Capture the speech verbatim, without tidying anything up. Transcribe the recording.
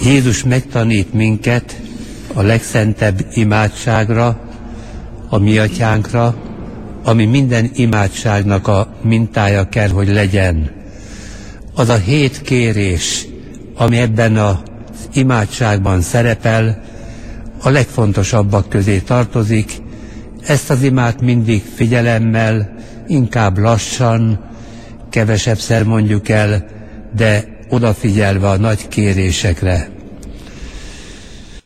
Jézus megtanít minket a legszentebb imádságra, a mi atyánkra, ami minden imádságnak a mintája kell, hogy legyen. Az a hét kérés, ami ebben az imádságban szerepel, a legfontosabbak közé tartozik. Ezt az imát mindig figyelemmel, inkább lassan, kevesebbszer mondjuk el, de odafigyelve a nagy kérésekre.